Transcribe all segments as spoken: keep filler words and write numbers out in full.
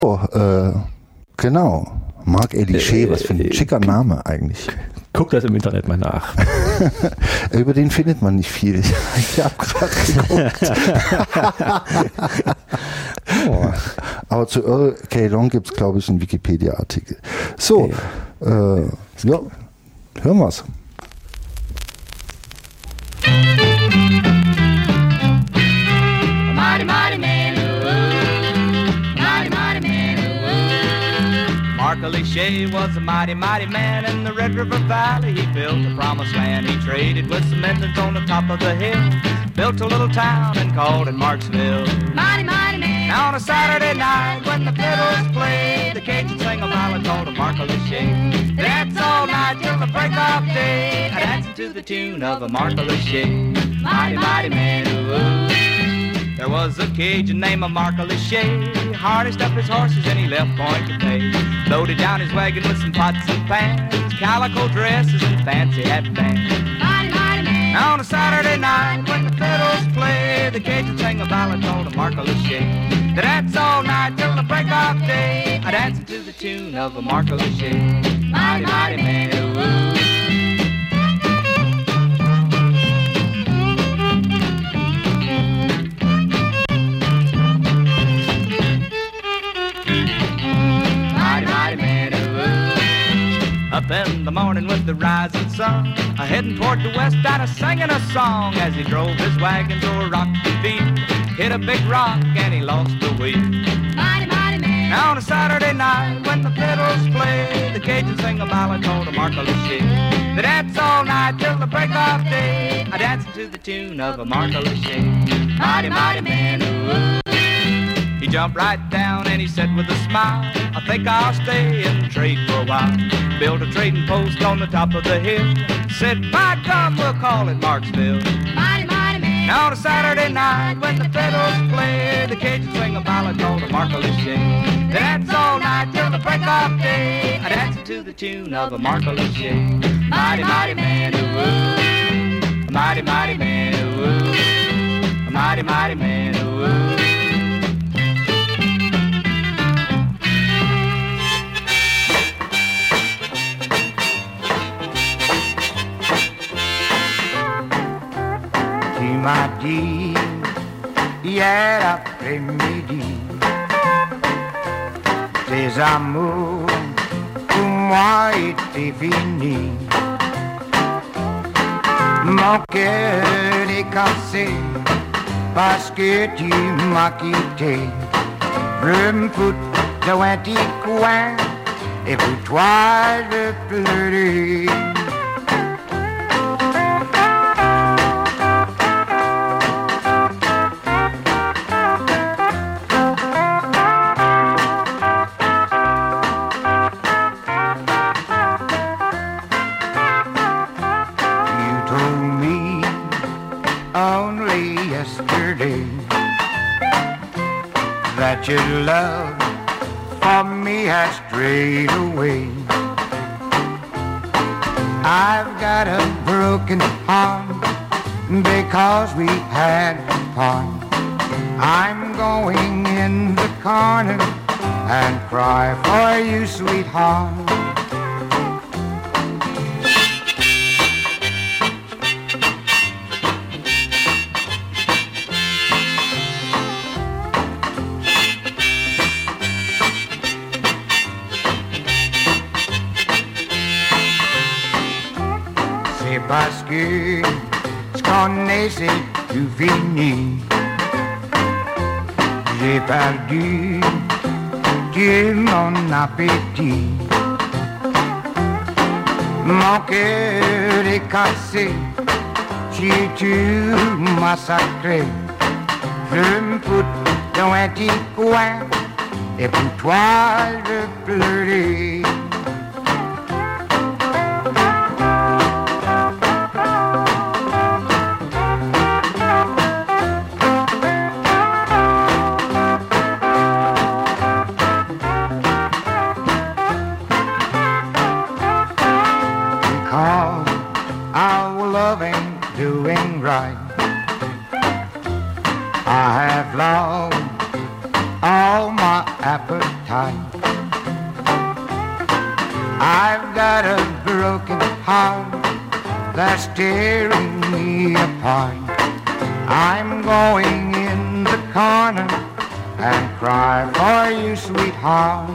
Oh, äh, genau. Marc Elichet, was für ein schicker Name eigentlich. Guck das im Internet mal nach. Über den findet man nicht viel. Ich habe gerade geguckt. oh. Aber zu Earl K. Long gibt es, glaube ich, einen Wikipedia-Artikel. So, ja, äh, ja hören wir's. Mighty, mighty man, ooh, mighty, mighty man, ooh. Marc Elichet was a mighty, mighty man in the Red River Valley. He built the promised land. He traded with cement on the top of the hill. Built a little town and called it Marksville. Mighty, mighty man. Now on a Saturday night when the fiddles played, the Cajuns sang a ballad called a Marc Elichet. They dance all night till the break of day, a dancing to the tune of a Marc Elichet. Mighty, mighty man, ooh. There was a Cajun named Marc Elichet, harnessed up his horses and he left Point to pay. Loaded down his wagon with some pots and pans, calico dresses and fancy hat bands. Mighty, mighty man. Now on a Saturday night when the fiddles play, the Cajuns sang a ballad called a Marc Elichet. They dance all night till the break of day, a dancing to the tune of a Marc Elichet. Mighty, mighty man, ooh. Up in the morning with the rising sun, a heading toward the west and a singing a song as he drove his wagon to a rocky field. Hit a big rock and he lost the wheel. Mighty, mighty man. Now on a Saturday night when the fiddles play, the Cajuns sing a ballad called a Marc Elichet. They dance all night till the break of day, a dancing to the tune of a Marc Elichet. Mighty, mighty man, ooh. He jumped right down and he said with a smile, I think I'll stay and trade for a while. Built a trading post on the top of the hill. Said, by God, we'll call it Marksville. Mighty, mighty man. Now on a Saturday night when the fiddles play, the Cajuns sing a ballad called a Marc Elichet. They dance all night till the break of day, a dancing to the tune of a Marc Elichet. Mighty, mighty man, ooh. A mighty, mighty man, ooh. A mighty, mighty man, ooh. m'a dit hier après-midi, tes amours pour moi étaient finis. Mon cœur est cassé parce que tu m'as quitté. Je me fous dans un petit coin et pour toi je pleurais. That your love for me has strayed away. I've got a broken heart because we had fun. I'm going in the corner and cry for you, sweetheart. Parce que ce qu'on est, c'est tout fini. J'ai perdu tout mon appétit. Mon cœur est cassé, j'ai tout massacré. Je me fous dans un petit coin et pour toi je pleurais. I have lost all my appetite. hide. I've got a broken heart that's tearing me apart. I'm going in the corner and cry for you, sweetheart.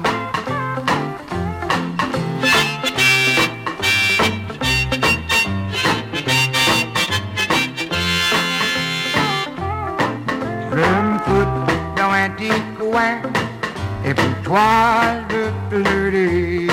From foot to Antigua, if it was the flirty.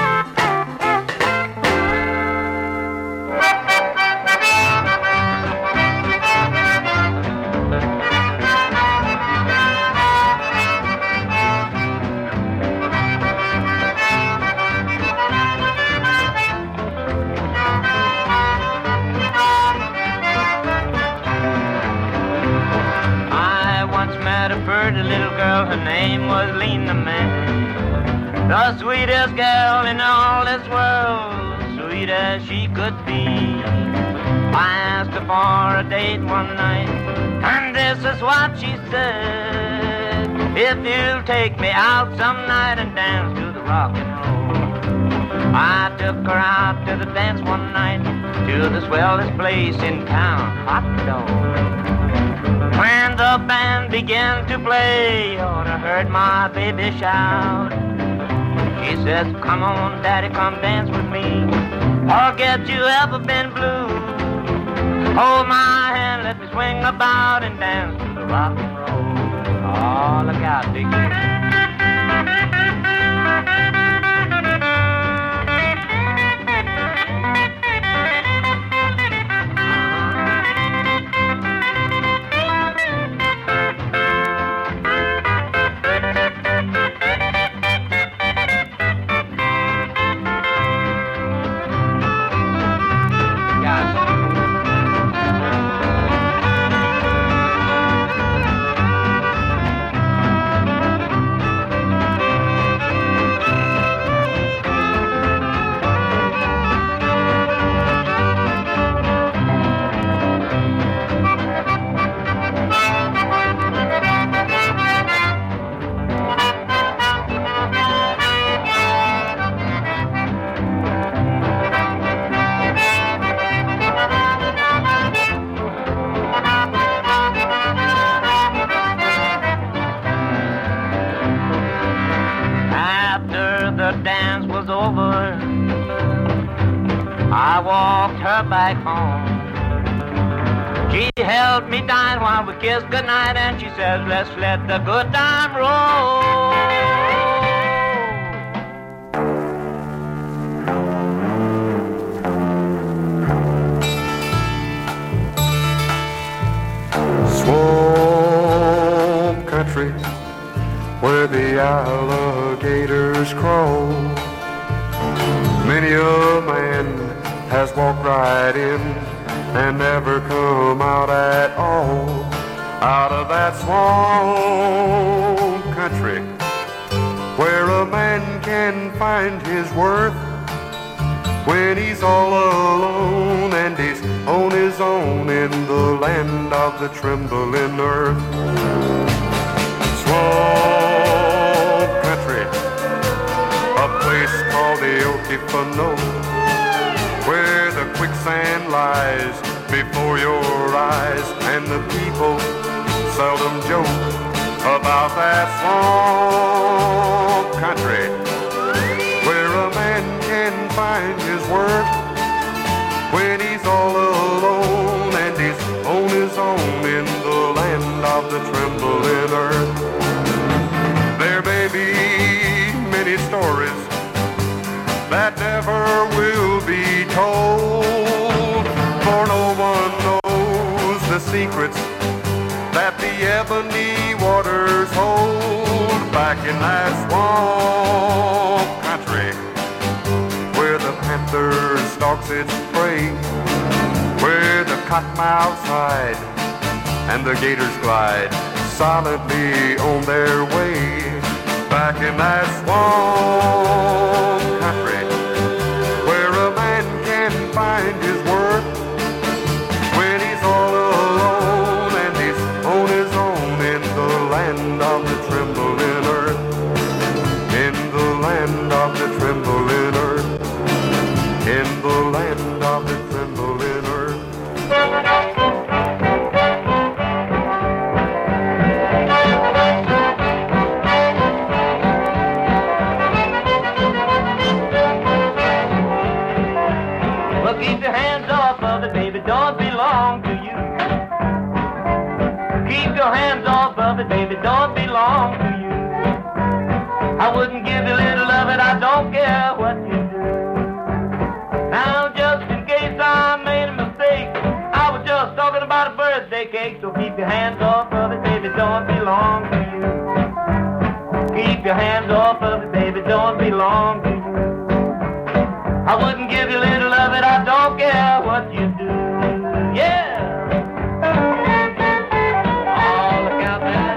The little girl, her name was Lena May, the sweetest girl in all this world, sweet as she could be. I asked her for a date one night, and this is what she said: if you'll take me out some night and dance to the rock and roll. I took her out to the dance one night, to the swellest place in town, Hot Dog. When the band began to play, you ought to heard my baby shout. She says, come on, Daddy, come dance with me. Forget you ever been blue. Hold my hand, let me swing about and dance to the rock and roll. Oh, look out, Dixie. I walked her back home. She held me down while we kissed goodnight, and she says, let's let the good time roll. Swamp country where the alligators crawl. Many a man has walked right in and never come out at all. Out of that swamp country where a man can find his worth when he's all alone and he's on his own in the land of the trembling earth. Swamp country, a place called the Okefenokee, where the quicksand lies before your eyes, and the people seldom joke about that swamp country, where a man can find his worth when he's all alone and he's on his own in the land of the trembling earth. There may be many stories that never will be told, for no one knows the secrets that the ebony waters hold. Back in that swamp country where the panther stalks its prey, where the cottonmouths hide and the gators glide silently on their way. Back in that swamp country where a man can find his worth when he's all alone and he's on his own in the land of the trembling earth. your hands off of it, baby, don't belong to you. I wouldn't give you a little of it, I don't care what you do. Now just in case I made a mistake, I was just talking about a birthday cake. So keep your hands off of it, baby, don't belong to you. Keep your hands off of it, baby, don't belong to you. I wouldn't give you a little of it, I don't care what you do. Yeah! Oh, look out there.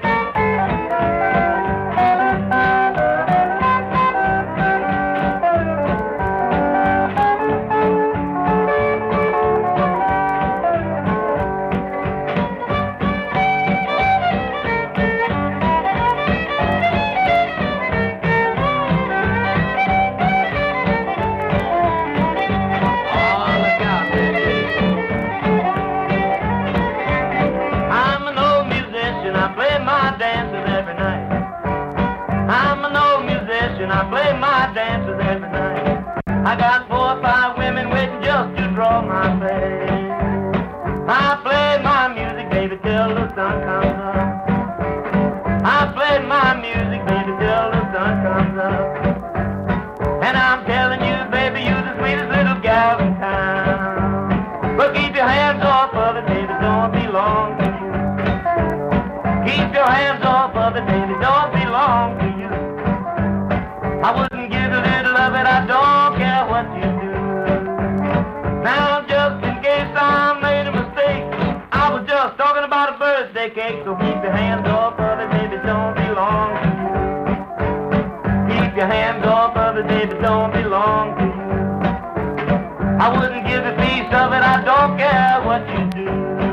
I play my dances every night. I got four or five women waiting just to draw my face. I play my music, baby, till the sun comes up. I play my music, baby, till the sun comes up. And I'm telling you, baby, you're the sweetest little gal in town. But keep your hands off of it, baby, don't belong to you. Keep your hands off of it, baby, don't belong to you. I wouldn't give a little of it, I don't care what you do. Now just in case I made a mistake, I was just talking about a birthday cake. So keep your hands off of it, baby, don't belong to you. Keep your hands off of it, baby, don't belong to you. I wouldn't give a piece of it, I don't care what you do.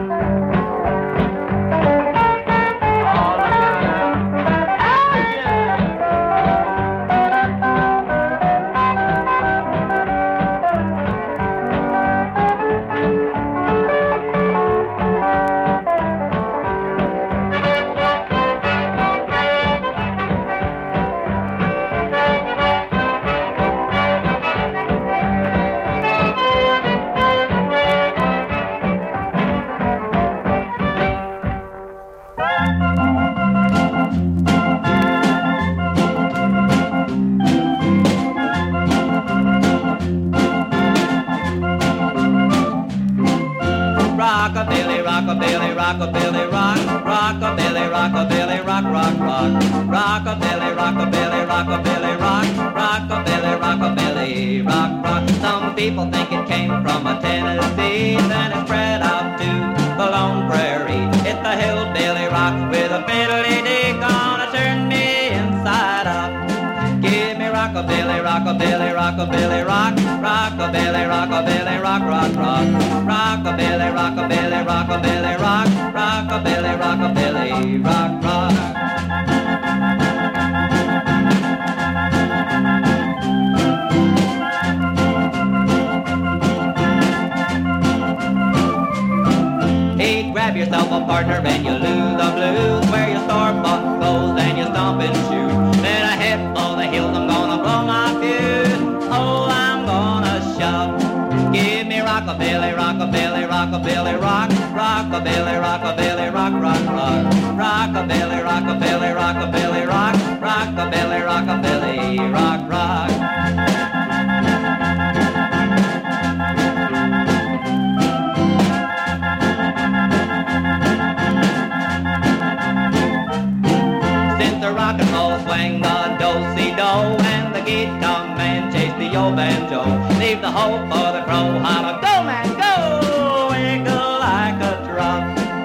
Rockabilly, rockabilly, rockabilly, rock, rockabilly, rockabilly, rock, rock, rock, rockabilly, rockabilly, rockabilly, rock, rockabilly, rockabilly, rock, rock. Some people think it came from a Tennessee, then it spread out to the Lone Prairie. It's the hillbilly rock with a fiddly-dee, gonna turn me inside out. Give me rockabilly, rockabilly, rockabilly, rock, rockabilly, rockabilly, rock, rock, rock, rockabilly, rockabilly, rockabilly, rock, rockabilly, rockabilly, rock, rock. Hey, grab yourself a partner and you lose the blues. Wear your store-bought clothes and your stomping shoes. Then I head for the hills, I'm gonna blow my fuse. Oh, I'm gonna shout. Give me rockabilly, rockabilly, rockabilly, rock, rockabilly, rockabilly, rock, rock, rock, rockabilly, rockabilly, rockabilly, rock, rockabilly, rockabilly, rock, rock. Rock and roll, swing the do-si-do, and the guitar man chase the old banjo. Leave the hope for the crow, holler, go man, go, wiggle like a drum.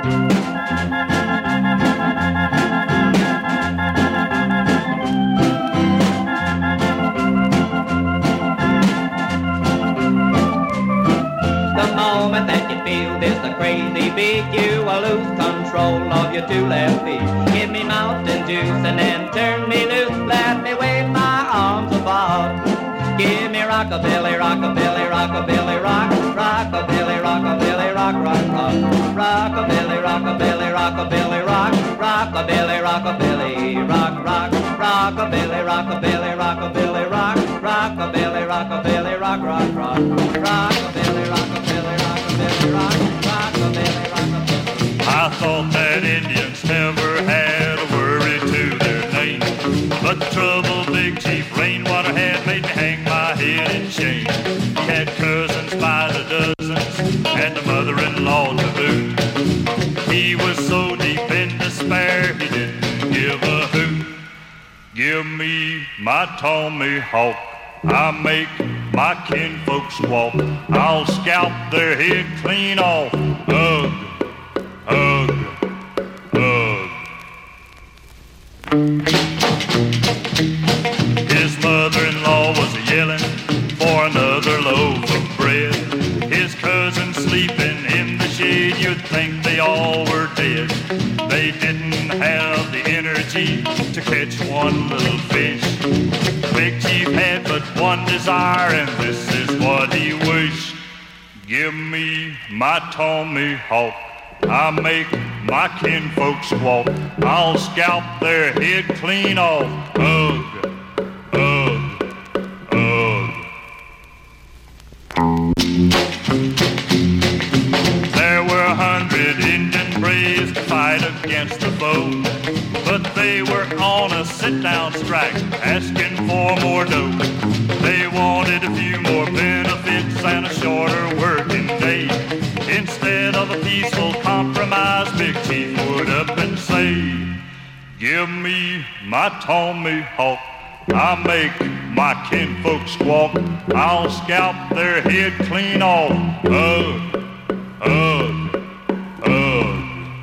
The moment that you feel this a crazy beat, you will lose control of your two left feet. Give me mountain juice and then turn me loose. Let me wave my arms about. Give me rockabilly, rockabilly, rockabilly, rock, rockabilly, rockabilly, rock, rock, rock, rockabilly, rockabilly, rockabilly, rock, rockabilly, rockabilly, rock, rock, rockabilly, rockabilly, rockabilly, rock, rockabilly, rockabilly, rock, rock, rock, rockabilly, rockabilly, rockabilly, rock, rockabilly, rockabilly. I thought that Indian trouble, Big Chief Rainwater had made me hang my head in shame. He had cousins by the dozens and a mother-in-law to boot. He was so deep in despair he didn't give a hoot. Give me my tomahawk, I'll make my kinfolks walk. I'll scalp their head clean off. Ugh, ugh, ugh. His mother-in-law was yelling for another loaf of bread. His cousins sleeping in the shade, you'd think they all were dead. They didn't have the energy to catch one little fish. Big Chief had but one desire, and this is what he wished. Give me my tomahawk, I'll make my kinfolks walk. I'll scalp their head clean off. Ugh, ugh, ugh. There were a hundred Indian braves to fight against the foe, but they were on a sit-down strike, asking for more dough. They wanted a few more benefits and a shorter working day. Instead of a peaceful compromise, Big Chief would up and say, give me my tomahawk, I'll make my kinfolks walk. I'll scalp their head clean off. Ugh, ugh, ugh.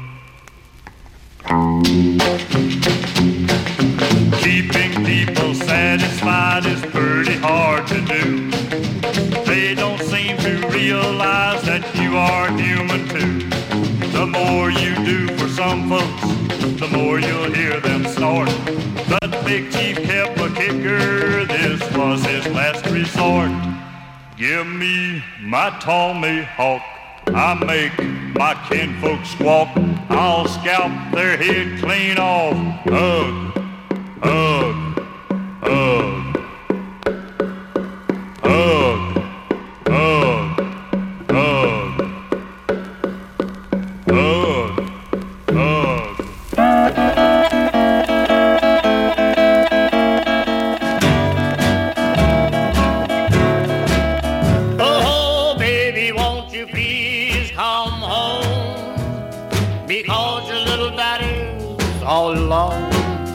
Keeping people satisfied is pretty hard to do. They don't seem to realize that you are human too. The more you do for some folks, the more you'll hear them snort. But Big Chief kept a kicker, this was his last resort. Give me my tomahawk, I'll make my kinfolks walk. I'll scalp their head clean off. Ugh, ugh, ugh. Ugh, ugh, ugh, ugh, ugh. Oh, baby, won't you please come home, because your little daddy's all alone.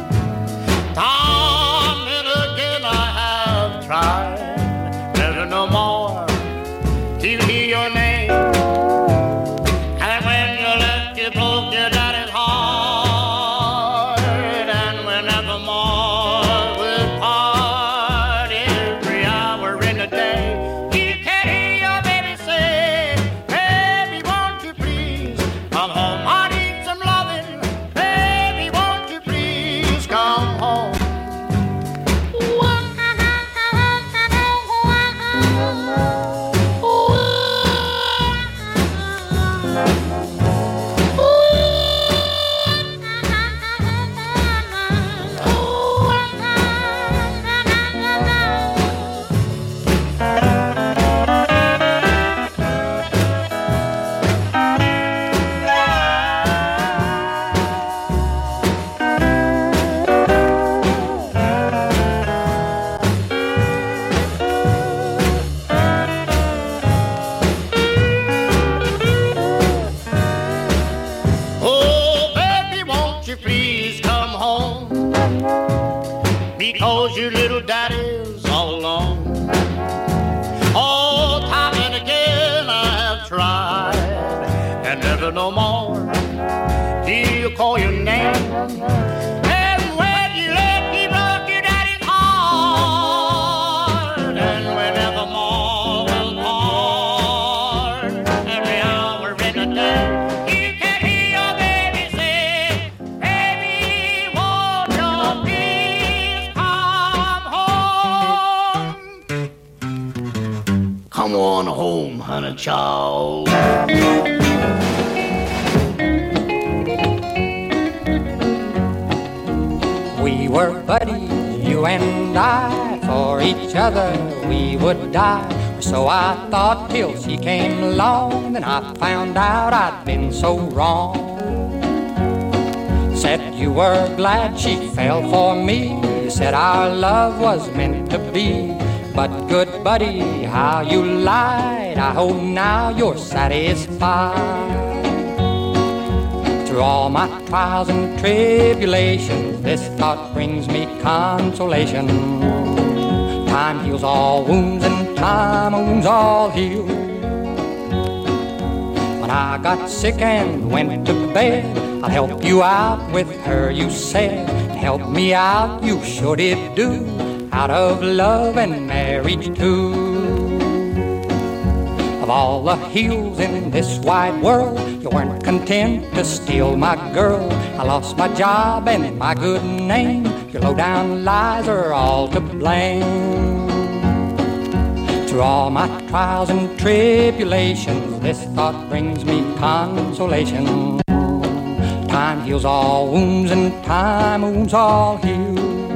Time and again I have tried, no more to hear your name. And when you left, you broke your daddy's heart. And whenever more we'll part, every hour in the day, you can hear your baby say, baby, won't you please come home? I need some loving. Baby, won't you please come home? Because your little daddy's all alone. Oh, time and again I have tried, and never no more he'll call your name. And when you left, he broke your daddy's heart. And whenever more will part, every hour in the day, you can hear your baby say, baby, won't you please come home? Come on home, honey child. We were buddies, you and I, for each other we would die. So I thought till she came along, then I found out I'd been so wrong. Said you were glad she fell for me, You said our love was meant to be, but good buddy, how you lied. I hope now you're satisfied. Through all my trials and tribulations, this thought brings me consolation. Time heals all wounds and time wounds all heal. When I got sick and went to bed, I'll help you out with her, you said. Help me out, you sure did do, out of love and marriage too. Of all the heels in this wide world, you weren't content to steal my girl. I lost my job and my good name. Your low-down lies are all to blame. Through all my trials and tribulations, this thought brings me consolation. Time heals all wounds and time wounds all heal.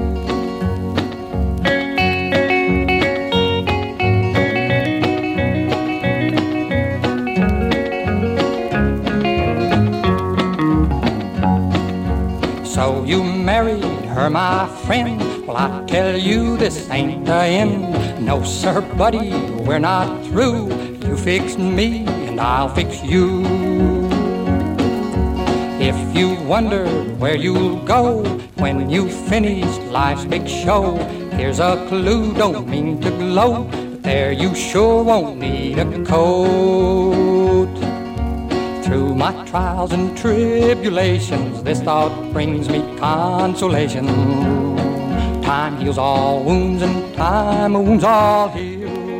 So you married her, my friend. Well, I tell you, this ain't the end. No, sir, buddy, we're not through. You fixed me, and I'll fix you. If you wonder where you'll go when you finish life's big show, here's a clue, don't mean to gloat, but there you sure won't need a coat. Through my trials and tribulations, this thought brings me consolation. Time heals all wounds and time wounds all heal.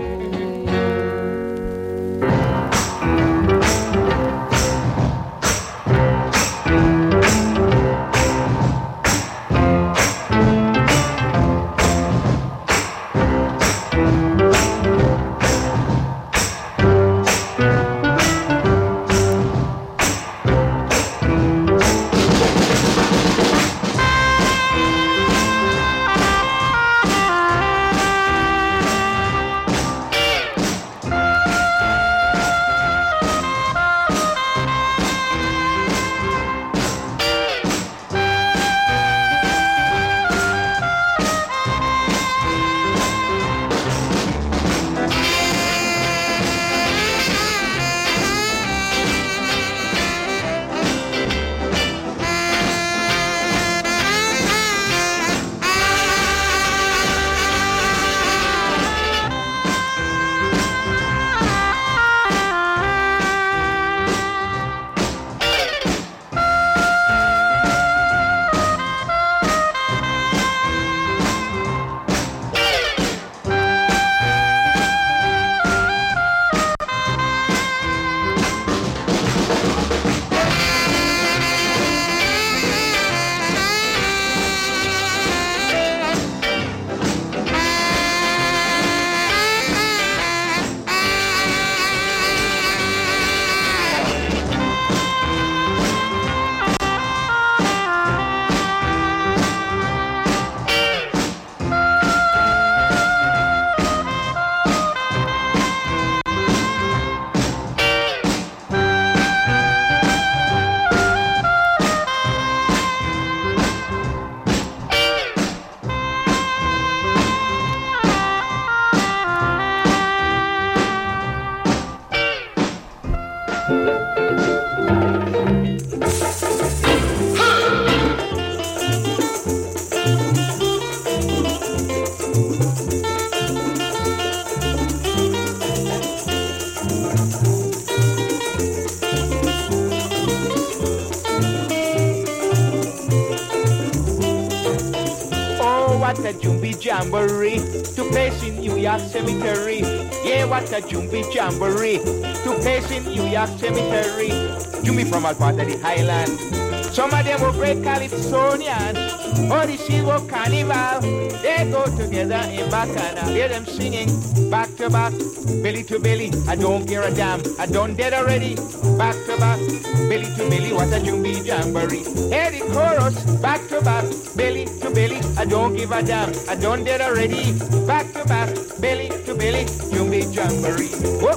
what a jumbie jamboree to pace in New York Cemetery. Yeah, what a jumbie jamboree to pace in New York Cemetery. Jumbie from all part of the Highland. Some of them were great Calypsonian, or the silver carnival. They go together in Bacana. Hear them singing back to back, belly to belly. I don't care a damn, I done dead already. Back to back, belly to belly, what a jumbie jamboree. Hear the chorus, back to back, belly to belly. I don't give a damn, I done dead already. Back to back, belly to belly, jumbie jamboree. Whoop,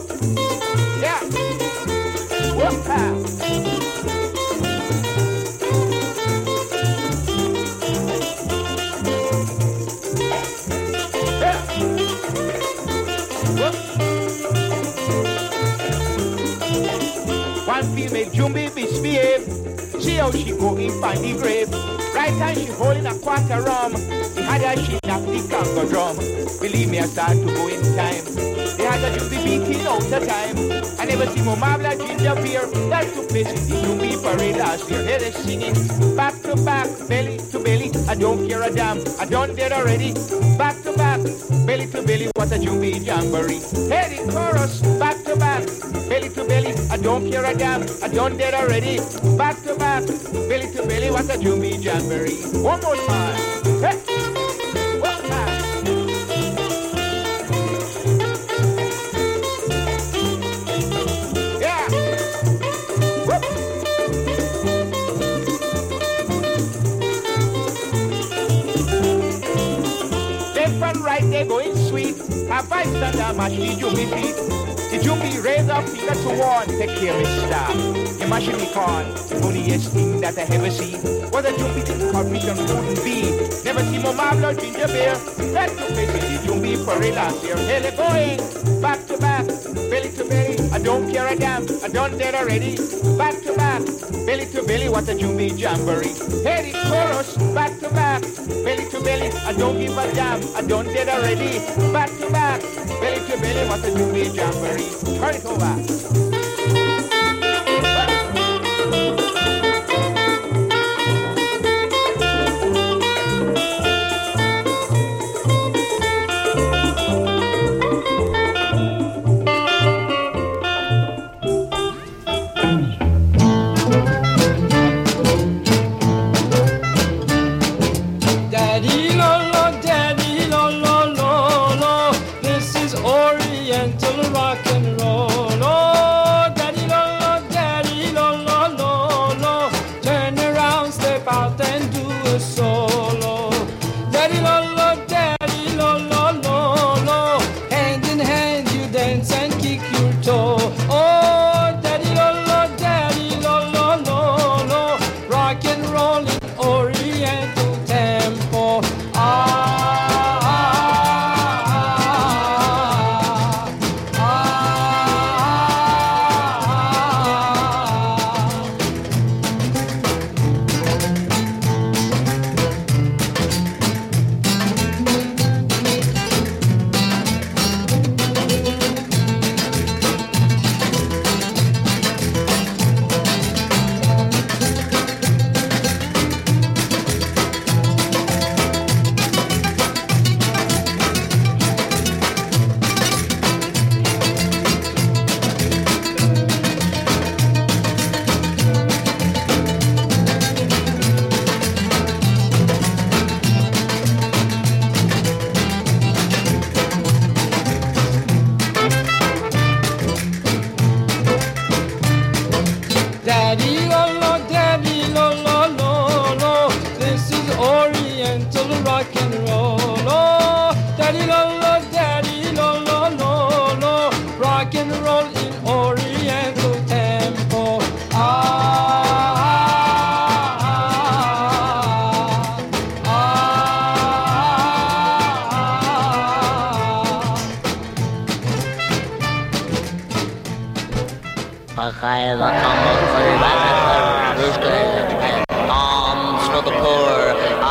yeah, whoop, ha. behave. See how she go in find the grave. Right time she holding a quarter rum. The other she knock the conga drum. Believe me, I start to go in time. The other just be beating out the time. I never see more marble ginger beer. That's two places in the Jumbi parade last year. Here they singing back to back, belly to belly. I don't care a damn. I done dead already. Back to back, belly to belly. What a Jumbi jamboree. Hey, the chorus, back to back, belly to belly. I don't care a damn. I done dead already. Back to back, belly to belly. What a Jumbi jamboree. One more time. Hey, one time. Yeah. Whoop. Left and right, they're going sweet. Have I stand up, mash the Jumbi feet. The Jumbi raise up finger to one. Take care, mister. You mashing me corn. The funniest thing that I ever see. What a Jumbi thing called me and wouldn't be. Never see more marble or ginger beer. That took place in the Jumbi parade last year. Hey, they're going back to back, belly to belly. I don't care a damn. I done dead already. Back to back, belly to belly. What a Jumbi jamboree. Hey, the chorus, back to back, belly to belly. I don't give a damn. I done dead already. Back to back, belly to belly. What a Jumbi jamboree. Turn it over. Alms for the poor,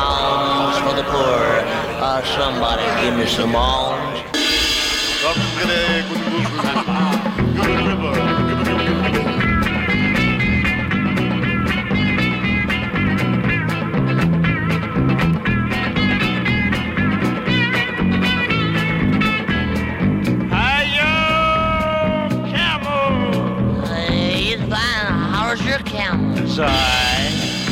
alms for the poor. Uh, somebody give me some alms. Side.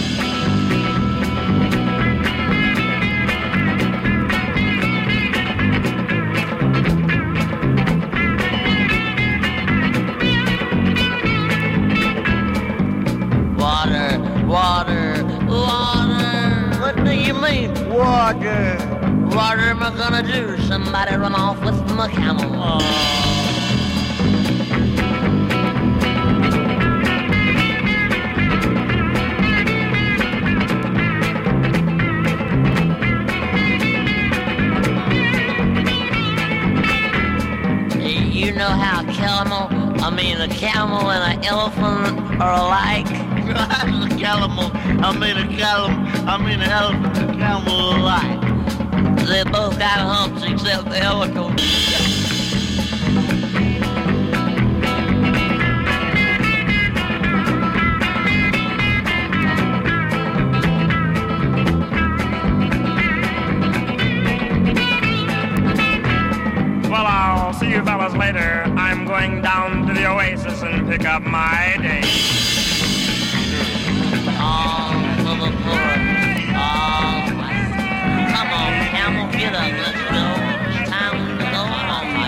Water, water, water. What do you mean, water? What am I gonna do? Somebody run off with my camel. Oh. You know how camel, I mean a camel and an elephant are alike? I'm a camel. I mean a camel. I mean an elephant and camel alike. They both got humps except the elephant. Well, I'll see you fellas later. I'm going down to the Oasis and pick up my date. Oh, for the poor. Oh, my. Come on, camel, get up. Let's go. It's time to go on my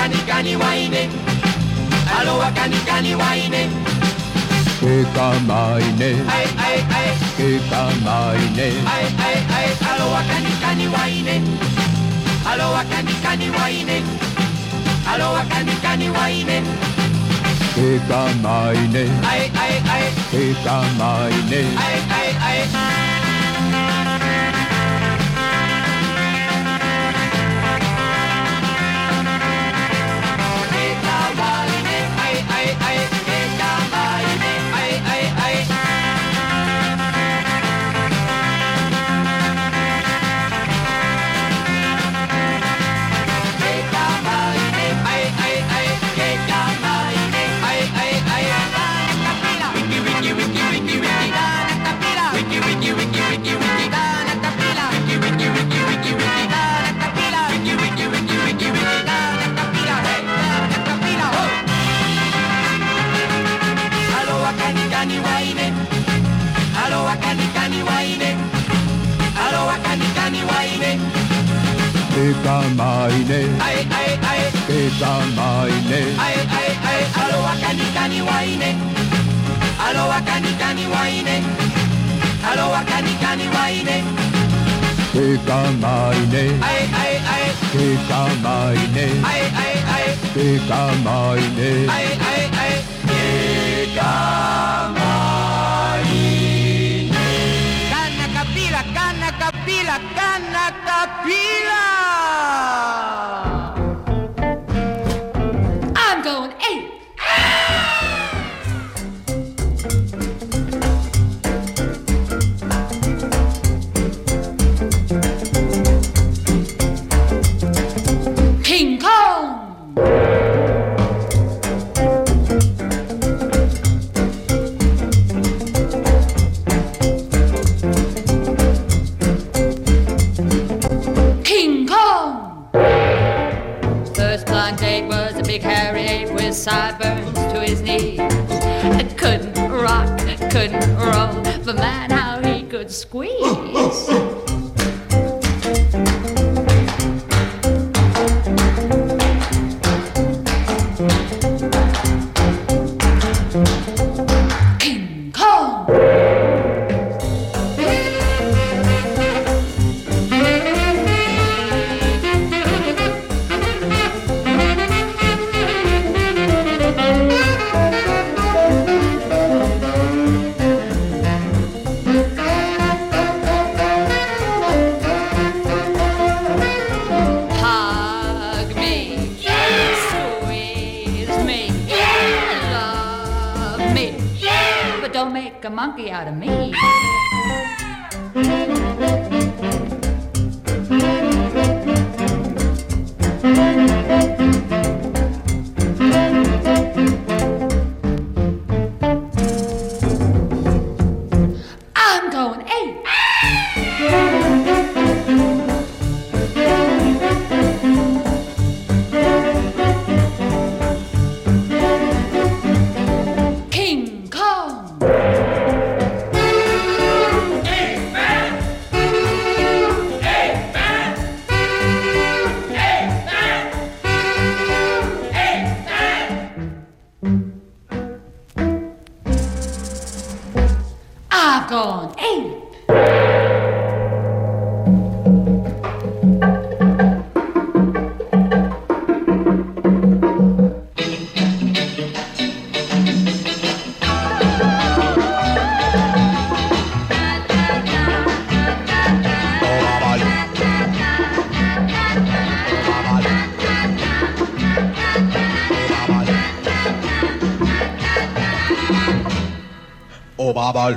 cani cani whining. Aloha cani cani whining. Kekamaine, Ay ay ay. kekamaine, Ay ay ay. Aloha cani cani whining. Aloha cani cani whining. Aloha cani cani whining. kekamaine, Ay ay ay. kekamaine, Ay ay ay. kekamaine, Ay ay ay. kekamaine, Ay ay ay. Aloha cani cani whining. Aloha cani cani whining. Aloha cani cani whining. kekamaine, Ay ay ay. kekamaine, Ay ay ay. kekamaine, Ay ay ay. Kana kapila, kana kapila, kana kapila. I'm going eight. King Kong. King Kong. First blind date was a big hairy ape with sideburns to his knees. It couldn't rock, couldn't roll, but man, how he could squeeze. King Kong. Hug me, squeeze me, love me, but don't make a monkey out of me. I'm going eight. King Kong. I've gone eight. oh Baba.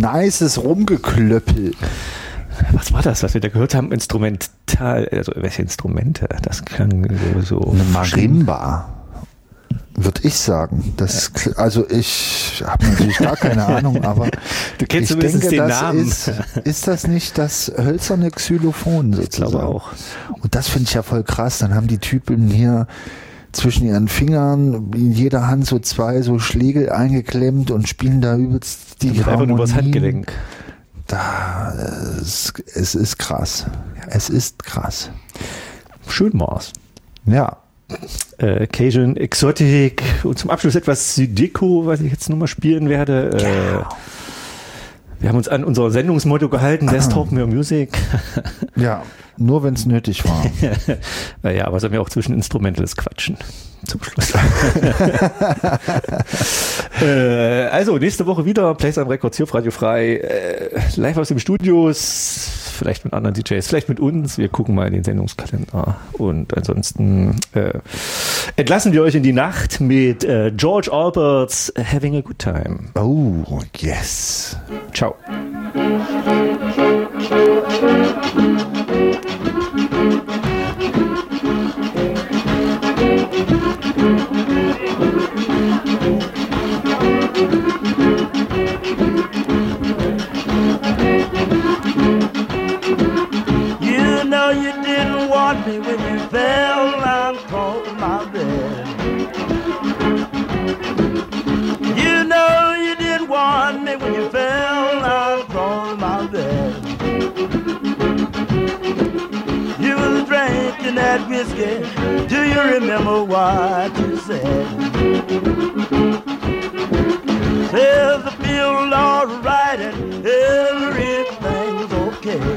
nices Rumgeklöppel. Was war das, was wir da gehört haben? Instrumental, also welche Instrumente? Das klang so. Eine Marimba, würde ich sagen. Das, also ich habe natürlich gar keine Ahnung, aber du kennst ich zumindest denke, den das Namen. Ist, ist das nicht das hölzerne Xylophon sozusagen? Ich glaube auch. Und das finde ich ja voll krass. Dann haben die Typen hier zwischen ihren Fingern in jeder Hand so zwei so Schlägel eingeklemmt und spielen da übelst die einfach nur übers Handgelenk. Da, es, es ist krass. Es ist krass. Schön war's. Ja. Äh, Cajun Exotic und zum Abschluss etwas Zydeco, was ich jetzt nochmal spielen werde. Äh, ja. Wir haben uns an unser Sendungsmotto gehalten, Let's Talk More Music. Ja, nur wenn es nötig war. Naja, aber sollen wir auch zwischen Instrumentals quatschen. Zum Schluss. äh, also, nächste Woche wieder Plays am Records hier auf Radio Frei. Äh, live aus dem Studios. Vielleicht mit anderen D Js, vielleicht mit uns. Wir gucken mal in den Sendungskalender. Und ansonsten äh, entlassen wir euch in die Nacht mit äh, George Albert's Having a Good Time. Oh, yes. Ciao. You know you didn't want me when you fell down across my bed. You know you didn't want me when you fell down across my bed. You was drinking that whiskey. Do you remember what you said? Says I feel alright and everything's okay.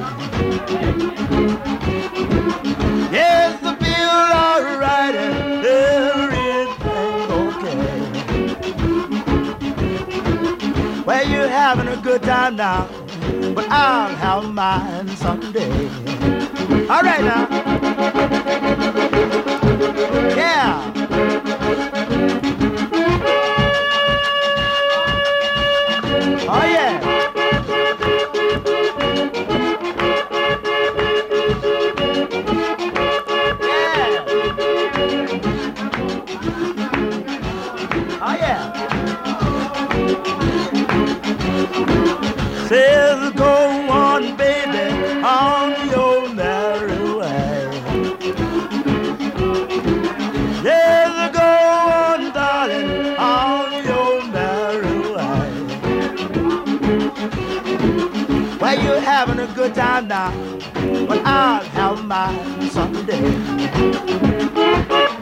Yes, I feel alright and everything's okay. Well, you're having a good time now, but I'll have mine someday. All right now. Yeah. Oh yeah. Oh yeah. Says go on, baby, on your merry way. Says go on, darling, on your merry way. Well, you're having a good time now, but I'll have mine someday.